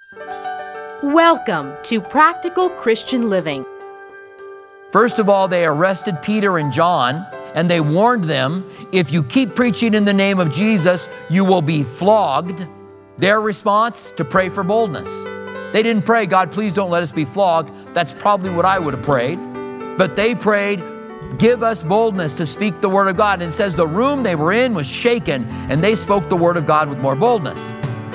Welcome to Practical Christian Living. First of all, they arrested Peter and John, and they warned them, if you keep preaching in the name of Jesus, you will be flogged. Their response, to pray for boldness. They didn't pray, God, please don't let us be flogged. That's probably what I would have prayed. But they prayed, give us boldness to speak the word of God. And it says the room they were in was shaken, and they spoke the word of God with more boldness.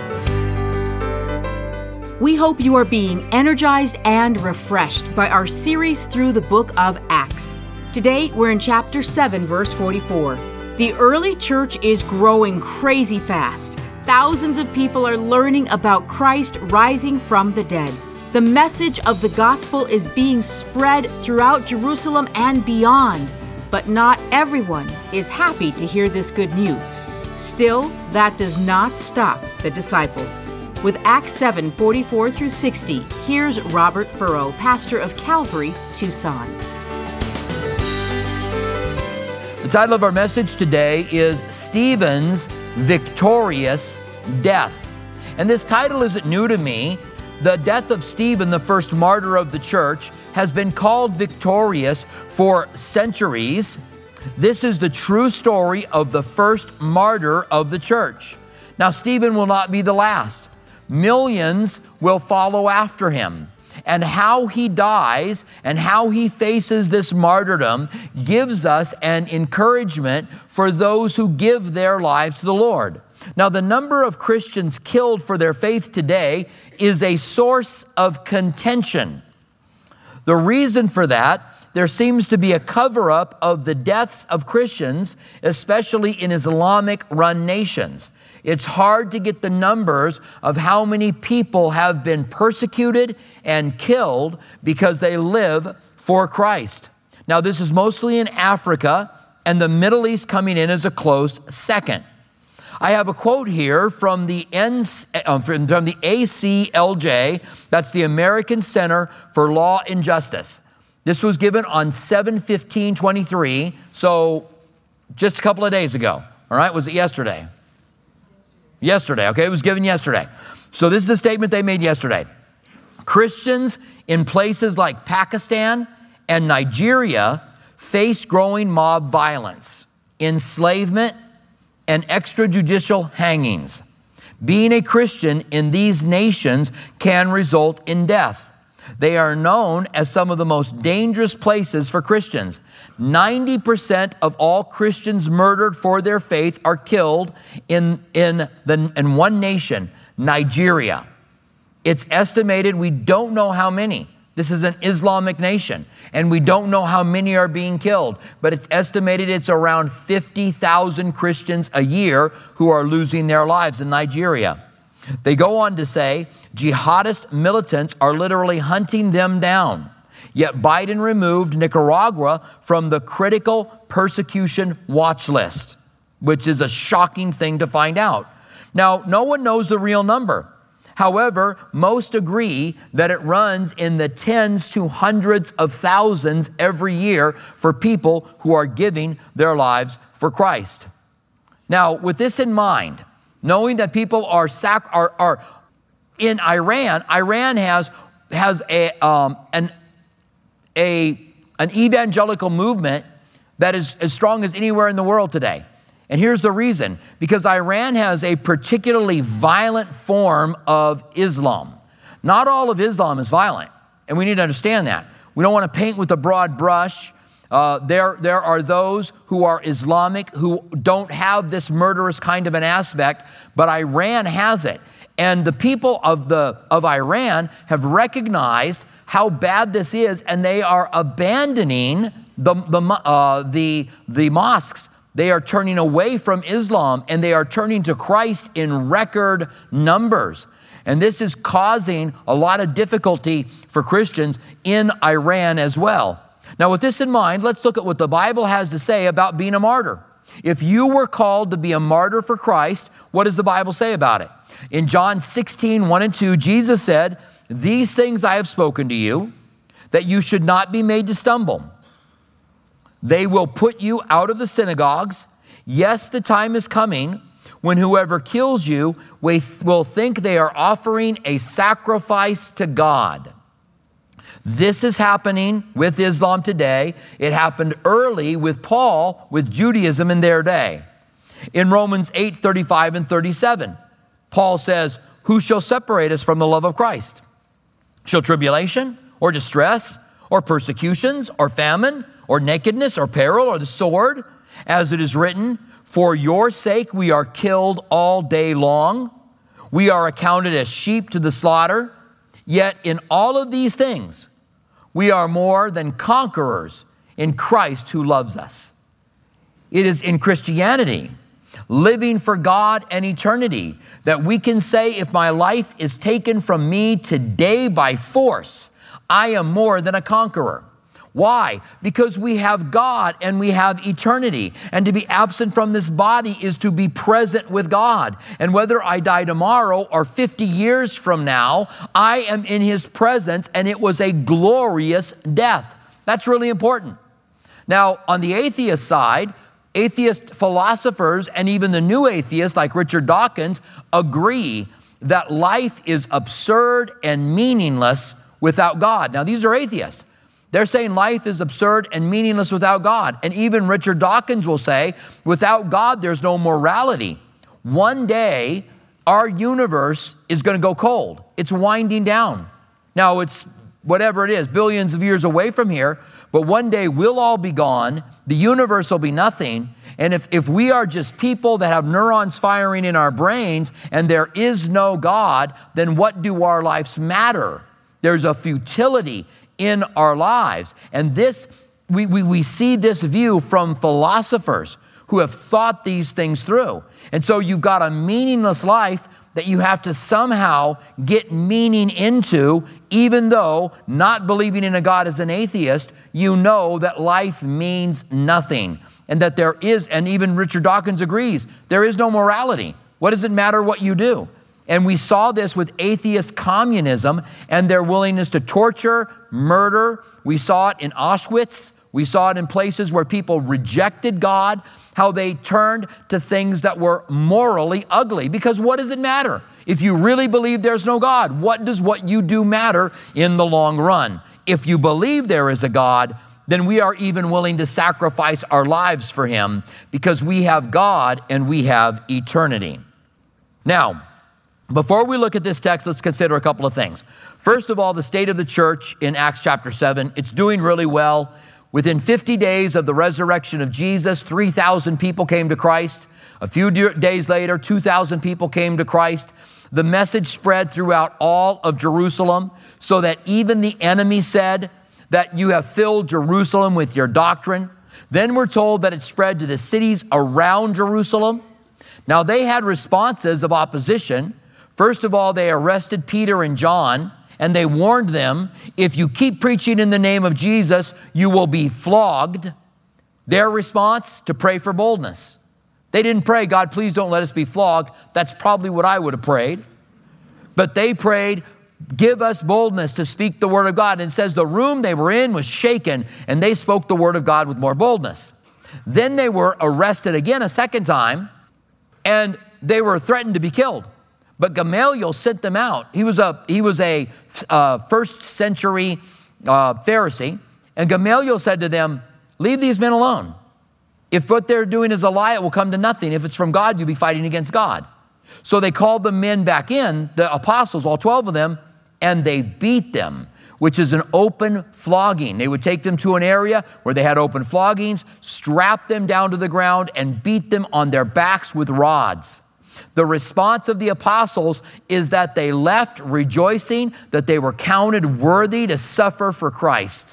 We hope you are being energized and refreshed by our series through the book of Acts. Today, we're in chapter 7, verse 44. The early church is growing crazy fast. Thousands of people are learning about Christ rising from the dead. The message of the gospel is being spread throughout Jerusalem and beyond, but not everyone is happy to hear this good news. Still, that does not stop the disciples. With Acts 7, 44 through 60, here's Robert Furrow, pastor of Calvary, Tucson. The title of our message today is Stephen's Victorious Death. And this title isn't new to me. The death of Stephen, the first martyr of the church, has been called victorious for centuries. This is the true story of the first martyr of the church. Now, Stephen will not be the last. Millions will follow after him. And how he dies and how he faces this martyrdom gives us an encouragement for those who give their lives to the Lord. Now, the number of Christians killed for their faith today is a source of contention. The reason for that, there seems to be a cover-up of the deaths of Christians, especially in Islamic-run nations. It's hard to get the numbers of how many people have been persecuted and killed because they live for Christ. Now, this is mostly in Africa, and the Middle East coming in as a close second. I have a quote here from the ACLJ, that's the American Center for Law and Justice. This was given on 7/15/23, so just a couple of days ago. All right, was it yesterday? Yesterday, okay, it was given yesterday. So this is a statement they made yesterday. Christians in places like Pakistan and Nigeria face growing mob violence, enslavement, and extrajudicial hangings. Being a Christian in these nations can result in death. They are known as some of the most dangerous places for Christians. 90% of all Christians murdered for their faith are killed in one nation, Nigeria. It's estimated, we don't know how many. This is an Islamic nation, and we don't know how many are being killed, but it's estimated it's around 50,000 Christians a year who are losing their lives in Nigeria. They go on to say, jihadist militants are literally hunting them down. Yet Biden removed Nicaragua from the critical persecution watch list, which is a shocking thing to find out. Now, no one knows the real number. However, most agree that it runs in the tens to hundreds of thousands every year for people who are giving their lives for Christ. Now, with this in mind, knowing that people are in Iran, Iran has an evangelical movement that is as strong as anywhere in the world today. And here's the reason, because Iran has a particularly violent form of Islam. Not all of Islam is violent, and we need to understand that. We don't want to paint with a broad brush. There are those who are Islamic who don't have this murderous kind of an aspect, but Iran has it. And the people of Iran have recognized how bad this is, and they are abandoning the mosques. They are turning away from Islam, and they are turning to Christ in record numbers. And this is causing a lot of difficulty for Christians in Iran as well. Now, with this in mind, let's look at what the Bible has to say about being a martyr. If you were called to be a martyr for Christ, what does the Bible say about it? In John 16, 1 and 2, Jesus said, "These things I have spoken to you, that you should not be made to stumble. They will put you out of the synagogues. Yes, the time is coming when whoever kills you will think they are offering a sacrifice to God. This is happening with Islam today. It happened early with Paul, with Judaism in their day. In Romans 8:35 and 37, Paul says, who shall separate us from the love of Christ? Shall tribulation or distress or persecutions or famine or nakedness or peril or the sword? As it is written, for your sake we are killed all day long. We are accounted as sheep to the slaughter. Yet in all of these things, we are more than conquerors in Christ who loves us. It is in Christianity, living for God and eternity, that we can say, if my life is taken from me today by force, I am more than a conqueror. Why? Because we have God and we have eternity. And to be absent from this body is to be present with God. And whether I die tomorrow or 50 years from now, I am in His presence, and it was a glorious death. That's really important. Now, on the atheist side, atheist philosophers and even the new atheists like Richard Dawkins agree that life is absurd and meaningless without God. Now, these are atheists. They're saying life is absurd and meaningless without God. And even Richard Dawkins will say, without God, there's no morality. One day, our universe is going to go cold. It's winding down. Now, it's whatever it is, billions of years away from here, but one day we'll all be gone. The universe will be nothing. And if we are just people that have neurons firing in our brains and there is no God, then what do our lives matter? There's a futility in our lives. And this, we see this view from philosophers who have thought these things through. And so you've got a meaningless life that you have to somehow get meaning into, even though not believing in a God as an atheist, you know that life means nothing. And that there is, and even Richard Dawkins agrees, there is no morality. What does it matter what you do? And we saw this with atheist communism and their willingness to torture, murder. We saw it in Auschwitz. We saw it in places where people rejected God, how they turned to things that were morally ugly. Because what does it matter? If you really believe there's no God, what does what you do matter in the long run? If you believe there is a God, then we are even willing to sacrifice our lives for Him because we have God and we have eternity. Now, before we look at this text, let's consider a couple of things. First of all, the state of the church in Acts chapter 7. It's doing really well. Within 50 days of the resurrection of Jesus, 3,000 people came to Christ. A few days later, 2,000 people came to Christ. The message spread throughout all of Jerusalem, so that even the enemy said that you have filled Jerusalem with your doctrine. Then we're told that it spread to the cities around Jerusalem. Now, they had responses of opposition. First of all, they arrested Peter and John, and they warned them, if you keep preaching in the name of Jesus, you will be flogged. Their response, to pray for boldness. They didn't pray, God, please don't let us be flogged. That's probably what I would have prayed. But they prayed, give us boldness to speak the word of God. And it says the room they were in was shaken, and they spoke the word of God with more boldness. Then they were arrested again a second time, and they were threatened to be killed. But Gamaliel sent them out. He was a first century Pharisee. And Gamaliel said to them, leave these men alone. If what they're doing is a lie, it will come to nothing. If it's from God, you'll be fighting against God. So they called the men back in, the apostles, all 12 of them, and they beat them, which is an open flogging. They would take them to an area where they had open floggings, strap them down to the ground, and beat them on their backs with rods. The response of the apostles is that they left rejoicing that they were counted worthy to suffer for Christ.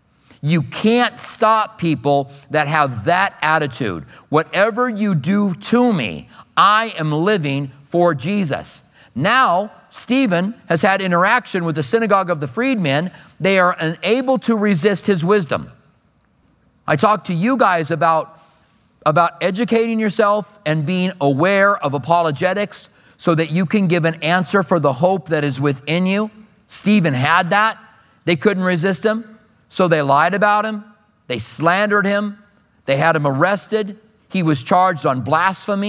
You can't stop people that have that attitude. Whatever you do to me, I am living for Jesus. Now, Stephen has had interaction with the synagogue of the freedmen. They are unable to resist his wisdom. I talked to you guys about educating yourself and being aware of apologetics so that you can give an answer for the hope that is within you. Stephen had that. They couldn't resist him, so they lied about him. They slandered him. They had him arrested. He was charged on blasphemy,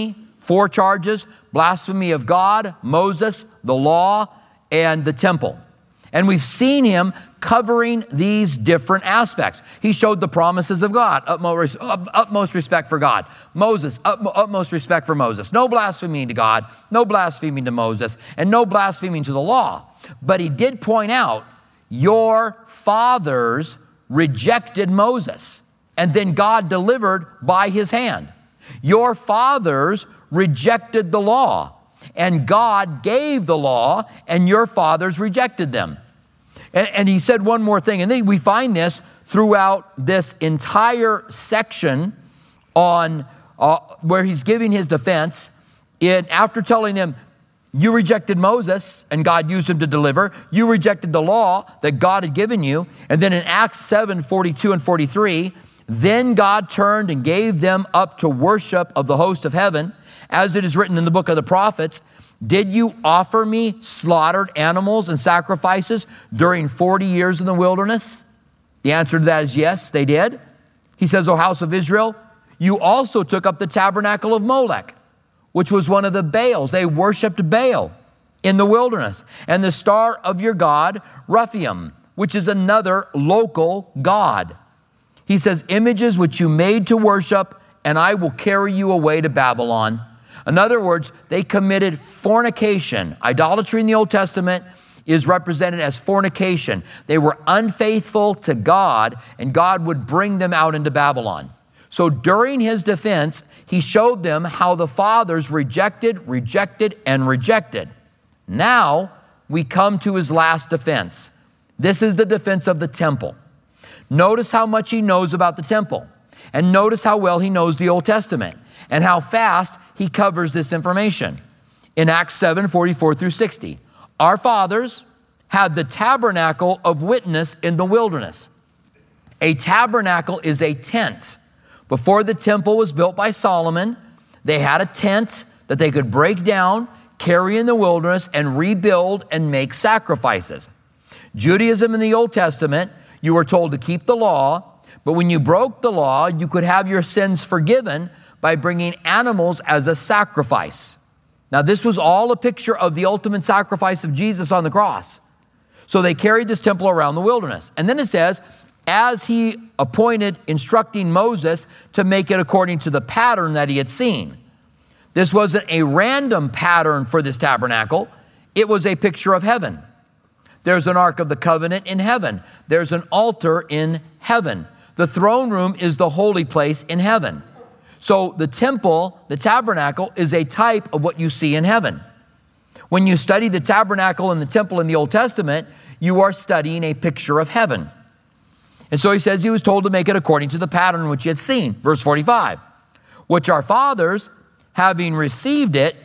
4 charges: blasphemy of God, Moses, the law, and the temple. And we've seen him covering these different aspects. He showed the promises of God, utmost respect for God. Moses, utmost respect for Moses. No blasphemy to God, no blasphemy to Moses, and no blasphemy to the law. But he did point out, your fathers rejected Moses, and then God delivered by his hand. Your fathers rejected the law, and God gave the law, and your fathers rejected them. And he said one more thing, and then we find this throughout this entire section on where he's giving his defense. After telling them, you rejected Moses, and God used him to deliver. You rejected the law that God had given you. And then in Acts 7:42 and 43, then God turned and gave them up to worship of the host of heaven, as it is written in the book of the prophets. Did you offer me slaughtered animals and sacrifices during 40 years in the wilderness? The answer to that is yes, they did. He says, O house of Israel, you also took up the tabernacle of Molech, which was one of the Baals. They worshiped Baal in the wilderness. And the star of your god, Rephaim, which is another local god. He says, images which you made to worship, and I will carry you away to Babylon. In other words, they committed fornication. Idolatry in the Old Testament is represented as fornication. They were unfaithful to God, and God would bring them out into Babylon. So during his defense, he showed them how the fathers rejected. Now we come to his last defense. This is the defense of the temple. Notice how much he knows about the temple, and notice how well he knows the Old Testament, and how fast he covers this information. In Acts 7:44 through 60, our fathers had the tabernacle of witness in the wilderness. A tabernacle is a tent. Before the temple was built by Solomon, they had a tent that they could break down, carry in the wilderness, and rebuild and make sacrifices. Judaism in the Old Testament, you were told to keep the law, but when you broke the law, you could have your sins forgiven by bringing animals as a sacrifice. Now, this was all a picture of the ultimate sacrifice of Jesus on the cross. So they carried this temple around the wilderness. And then it says, as he appointed, instructing Moses to make it according to the pattern that he had seen. This wasn't a random pattern for this tabernacle. It was a picture of heaven. There's an Ark of the Covenant in heaven. There's an altar in heaven. The throne room is the holy place in heaven. So the temple, the tabernacle, is a type of what you see in heaven. When you study the tabernacle and the temple in the Old Testament, you are studying a picture of heaven. And so he says he was told to make it according to the pattern which he had seen. Verse 45, which our fathers, having received it,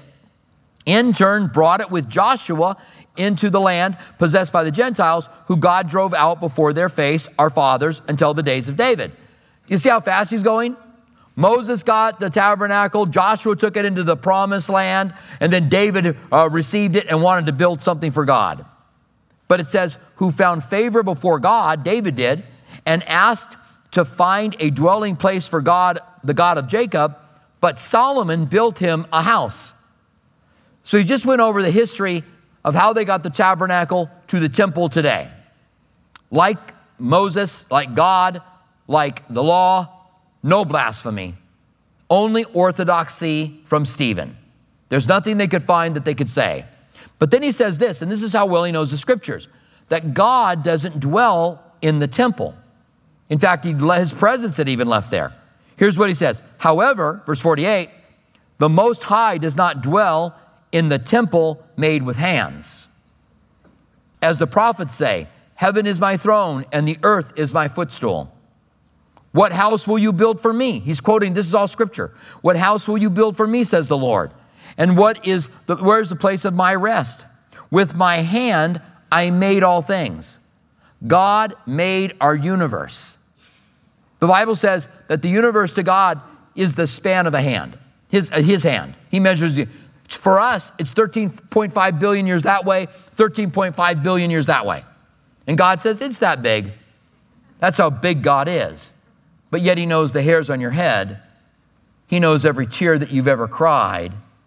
in turn brought it with Joshua into the land possessed by the Gentiles, who God drove out before their face, our fathers, until the days of David. You see how fast he's going? Moses got the tabernacle, Joshua took it into the promised land, and then David received it and wanted to build something for God. But it says, who found favor before God, David did, and asked to find a dwelling place for God, the God of Jacob, but Solomon built him a house. So he just went over the history of how they got the tabernacle to the temple today. Like Moses, like God, like the law, no blasphemy, only orthodoxy from Stephen. There's nothing they could find that they could say. But then he says this, and this is how well he knows the scriptures, that God doesn't dwell in the temple. In fact, his presence had even left there. Here's what he says. However, verse 48, the Most High does not dwell in the temple made with hands. As the prophets say, heaven is my throne and the earth is my footstool. What house will you build for me? He's quoting, this is all scripture. What house will you build for me, says the Lord? And where's the place of my rest? With my hand, I made all things. God made our universe. The Bible says that the universe to God is the span of a hand, his hand. He measures you. For us, it's 13.5 billion years that way, 13.5 billion years that way. And God says it's that big. That's how big God is. But yet he knows the hairs on your head. He knows every tear that you've ever cried.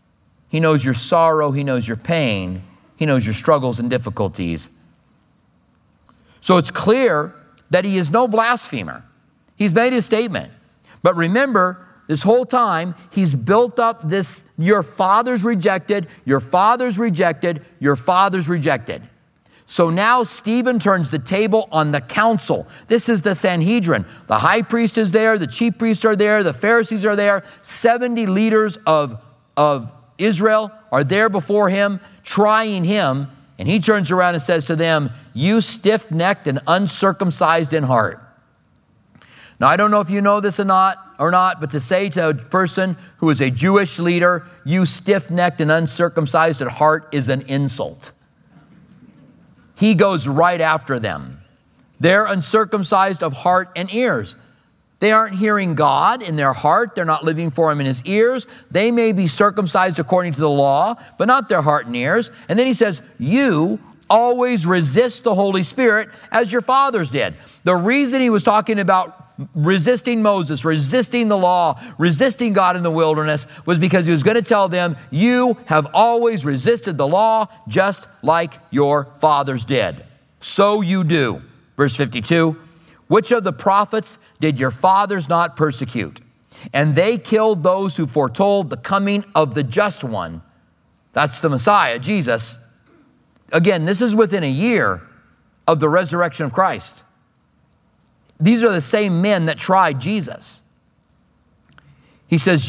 He knows your sorrow. He knows your pain. He knows your struggles and difficulties. So it's clear that he is no blasphemer. He's made his statement. But remember, this whole time, he's built up this, your father's rejected, your father's rejected, your father's rejected. So now Stephen turns the table on the council. This is the Sanhedrin. The high priest is there, the chief priests are there, the Pharisees are there, 70 leaders of Israel are there before him, trying him, and he turns around and says to them, "You stiff-necked and uncircumcised in heart." Now, I don't know if you know this or not, but to say to a person who is a Jewish leader, "You stiff-necked and uncircumcised at heart," is an insult. He goes right after them. They're uncircumcised of heart and ears. They aren't hearing God in their heart. They're not living for him in his ears. They may be circumcised according to the law, but not their heart and ears. And then he says, "You always resist the Holy Spirit as your fathers did." The reason he was talking about resisting Moses, resisting the law, resisting God in the wilderness was because he was going to tell them, you have always resisted the law just like your fathers did. So you do. Verse 52, which of the prophets did your fathers not persecute? And they killed those who foretold the coming of the just one. That's the Messiah, Jesus. Again, this is within a year of the resurrection of Christ. These are the same men that tried Jesus. He says,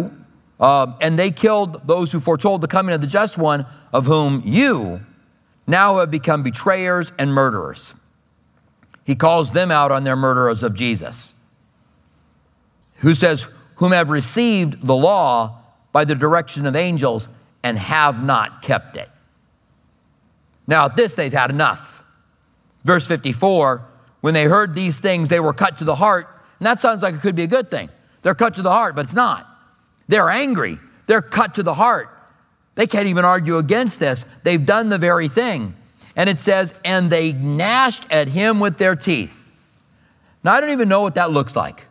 and they killed those who foretold the coming of the just one, of whom you now have become betrayers and murderers. He calls them out on their murderers of Jesus, who says, whom have received the law by the direction of angels and have not kept it. Now at this they've had enough. Verse 54, when they heard these things, they were cut to the heart. And that sounds like it could be a good thing. They're cut to the heart, but it's not. They're angry. They're cut to the heart. They can't even argue against this. They've done the very thing. And it says, and they gnashed at him with their teeth. Now, I don't even know what that looks like.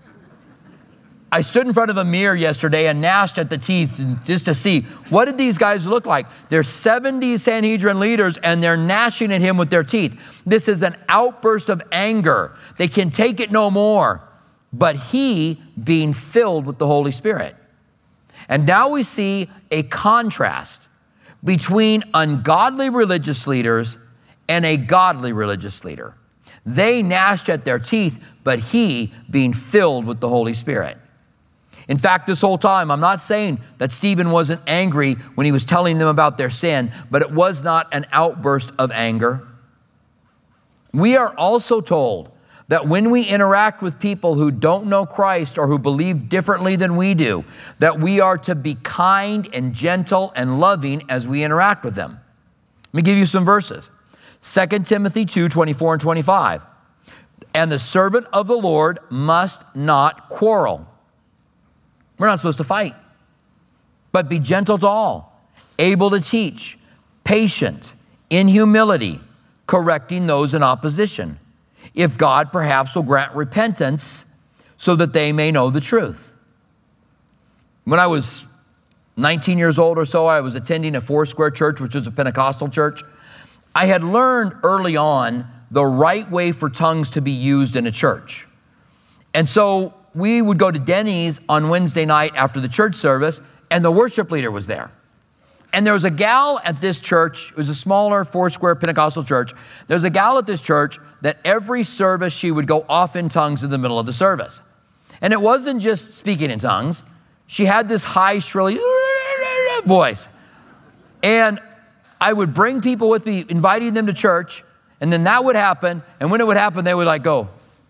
I stood in front of a mirror yesterday and gnashed at the teeth just to see, what did these guys look like? They're 70 Sanhedrin leaders and they're gnashing at him with their teeth. This is an outburst of anger. They can take it no more. But he being filled with the Holy Spirit. And now we see a contrast between ungodly religious leaders and a godly religious leader. They gnashed at their teeth, but he being filled with the Holy Spirit. In fact, this whole time, I'm not saying that Stephen wasn't angry when he was telling them about their sin, but it was not an outburst of anger. We are also told that when we interact with people who don't know Christ or who believe differently than we do, that we are to be kind and gentle and loving as we interact with them. Let me give you some verses. 2 Timothy 2:24 and 25. And the servant of the Lord must not quarrel. We're not supposed to fight, but be gentle to all, able to teach, patient, in humility, correcting those in opposition, if God perhaps will grant repentance so that they may know the truth. When I was 19 years old or so, I was attending a Foursquare church, which was a Pentecostal church. I had learned early on the right way for tongues to be used in a church. And so we would go to Denny's on Wednesday night after the church service, and the worship leader was there. And there was a gal at this church, it was a smaller Foursquare Pentecostal church. There's a gal at this church that every service she would go off in tongues in the middle of the service. And it wasn't just speaking in tongues. She had this high, shrill voice. And I would bring people with me, inviting them to church, and then that would happen. And when it would happen, they would like go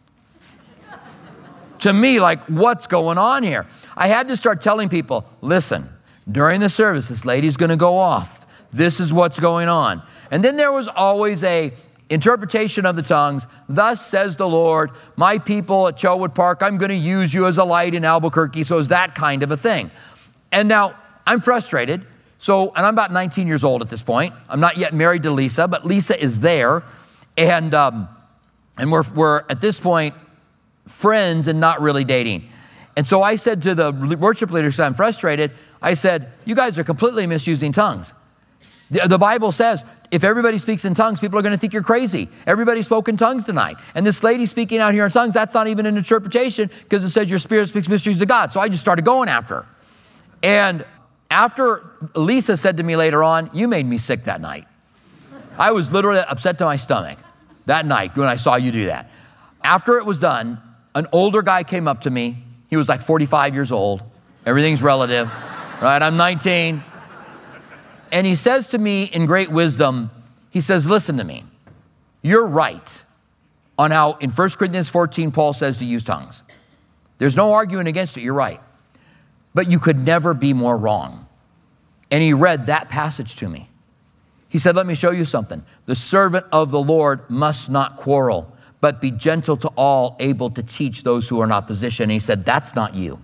to me like, what's going on here? I had to start telling people, listen, during the service, this lady's going to go off. This is what's going on. And then there was always a interpretation of the tongues. Thus says the Lord, my people at Chelwood Park, I'm going to use you as a light in Albuquerque. So it's that kind of a thing. And now I'm frustrated. And I'm about 19 years old at this point. I'm not yet married to Lisa, but Lisa is there. And we're at this point friends and not really dating. And so I said to the worship leader, because I'm frustrated, I said, you guys are completely misusing tongues. The Bible says, if everybody speaks in tongues, people are going to think you're crazy. Everybody spoke in tongues tonight. And this lady speaking out here in tongues, that's not even an interpretation because it says your spirit speaks mysteries of God. So I just started going after her. And after Lisa said to me later on, you made me sick that night. I was literally upset to my stomach that night when I saw you do that. After it was done, an older guy came up to me. He was like 45 years old. Everything's relative, right? I'm 19. And he says to me in great wisdom, he says, listen to me. You're right on how in 1 Corinthians 14, Paul says to use tongues. There's no arguing against it. You're right. But you could never be more wrong. And he read that passage to me. He said, let me show you something. The servant of the Lord must not quarrel, but be gentle to all, able to teach those who are in opposition. And he said, that's not you.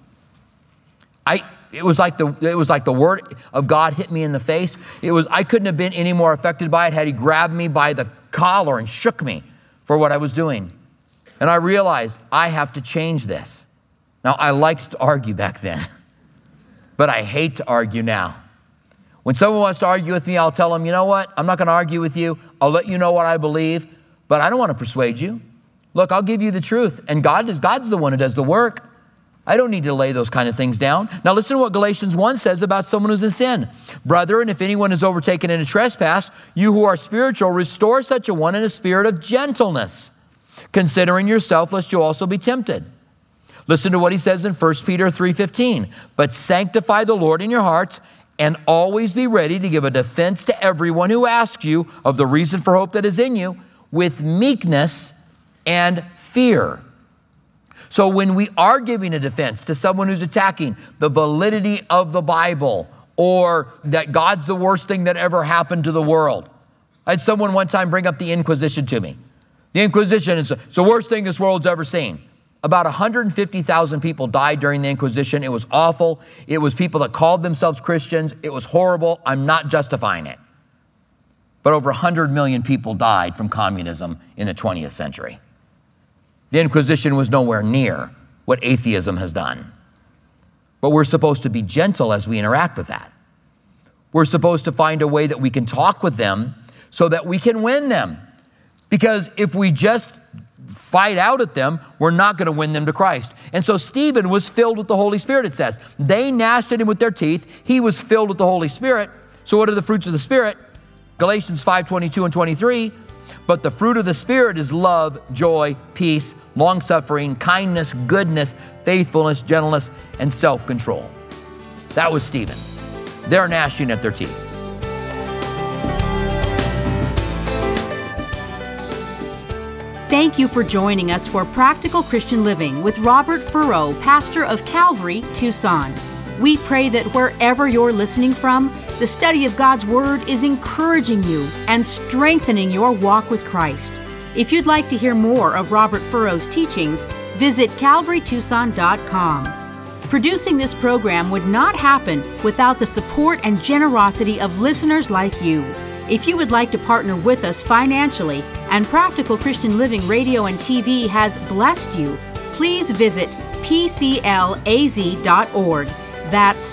It was like the word of God hit me in the face. I couldn't have been any more affected by it had he grabbed me by the collar and shook me for what I was doing. And I realized I have to change this. Now, I liked to argue back then, but I hate to argue now. When someone wants to argue with me, I'll tell them, you know what? I'm not going to argue with you. I'll let you know what I believe, but I don't want to persuade you. Look, I'll give you the truth, and God's the one who does the work. I don't need to lay those kind of things down. Now listen to what Galatians 1 says about someone who's in sin. Brethren, if anyone is overtaken in a trespass, you who are spiritual, restore such a one in a spirit of gentleness, considering yourself lest you also be tempted. Listen to what he says in 1 Peter 3:15. But sanctify the Lord in your hearts and always be ready to give a defense to everyone who asks you of the reason for hope that is in you with meekness and fear. So when we are giving a defense to someone who's attacking the validity of the Bible or that God's the worst thing that ever happened to the world. I had someone one time bring up the Inquisition to me. The Inquisition is the worst thing this world's ever seen. About 150,000 people died during the Inquisition. It was awful. It was people that called themselves Christians. It was horrible. I'm not justifying it. But over 100 million people died from communism in the 20th century. The Inquisition was nowhere near what atheism has done. But we're supposed to be gentle as we interact with that. We're supposed to find a way that we can talk with them so that we can win them. Because if we just fight out at them, we're not going to win them to Christ. And so Stephen was filled with the Holy Spirit, it says. They gnashed at him with their teeth. He was filled with the Holy Spirit. So what are the fruits of the Spirit? Galatians 5:22 and 23. But the fruit of the Spirit is love, joy, peace, long-suffering, kindness, goodness, faithfulness, gentleness, and self-control. That was Stephen. They're gnashing at their teeth. Thank you for joining us for Practical Christian Living with Robert Furrow, pastor of Calvary, Tucson. We pray that wherever you're listening from, the study of God's Word is encouraging you and strengthening your walk with Christ. If you'd like to hear more of Robert Furrow's teachings, visit calvarytucson.com. Producing this program would not happen without the support and generosity of listeners like you. If you would like to partner with us financially and Practical Christian Living Radio and TV has blessed you, please visit pclaz.org. That's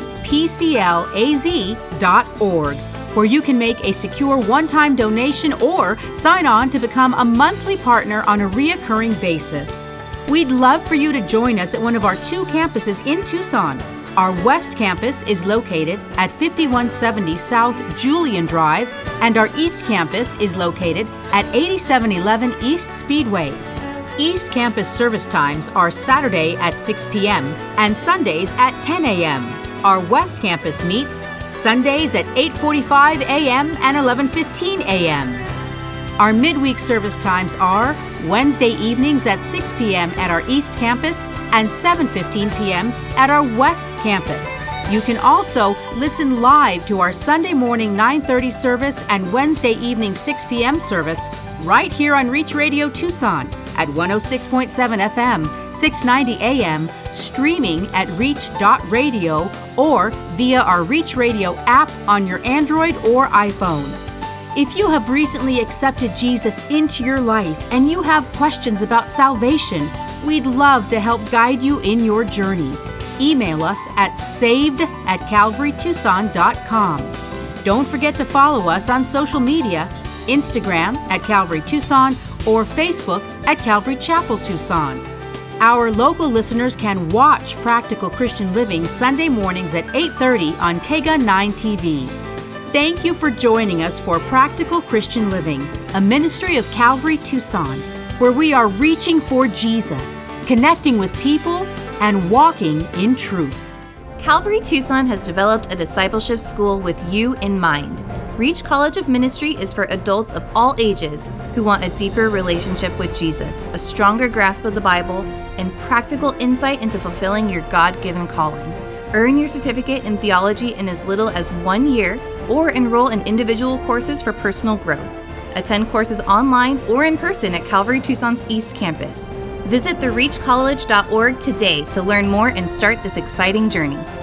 pclaz.org, where you can make a secure one-time donation or sign on to become a monthly partner on a reoccurring basis. We'd love for you to join us at one of our 2 campuses in Tucson. Our West Campus is located at 5170 South Julian Drive, and our East Campus is located at 8711 East Speedway. East Campus service times are Saturday at 6 p.m. and Sundays at 10 a.m. Our West Campus meets Sundays at 8:45 a.m. and 11:15 a.m. Our midweek service times are Wednesday evenings at 6 p.m. at our East Campus and 7:15 p.m. at our West Campus. You can also listen live to our Sunday morning 9:30 service and Wednesday evening 6 p.m. service right here on Reach Radio Tucson at 106.7 FM, 690 AM, streaming at reach.radio or via our Reach Radio app on your Android or iPhone. If you have recently accepted Jesus into your life and you have questions about salvation, we'd love to help guide you in your journey. email us at saved@calvarytucson.com. Don't forget to follow us on social media, Instagram at Calvary Tucson or Facebook at Calvary Chapel Tucson. Our local listeners can watch Practical Christian Living Sunday mornings at 8:30 on KGUN 9 TV. Thank you for joining us for Practical Christian Living, a ministry of Calvary Tucson, where we are reaching for Jesus, connecting with people, and walking in truth. Calvary Tucson has developed a discipleship school with you in mind. Reach College of Ministry is for adults of all ages who want a deeper relationship with Jesus, a stronger grasp of the Bible, and practical insight into fulfilling your God-given calling. Earn your certificate in theology in as little as 1 year, or enroll in individual courses for personal growth. Attend courses online or in person at Calvary Tucson's East Campus. Visit thereachcollege.org today to learn more and start this exciting journey.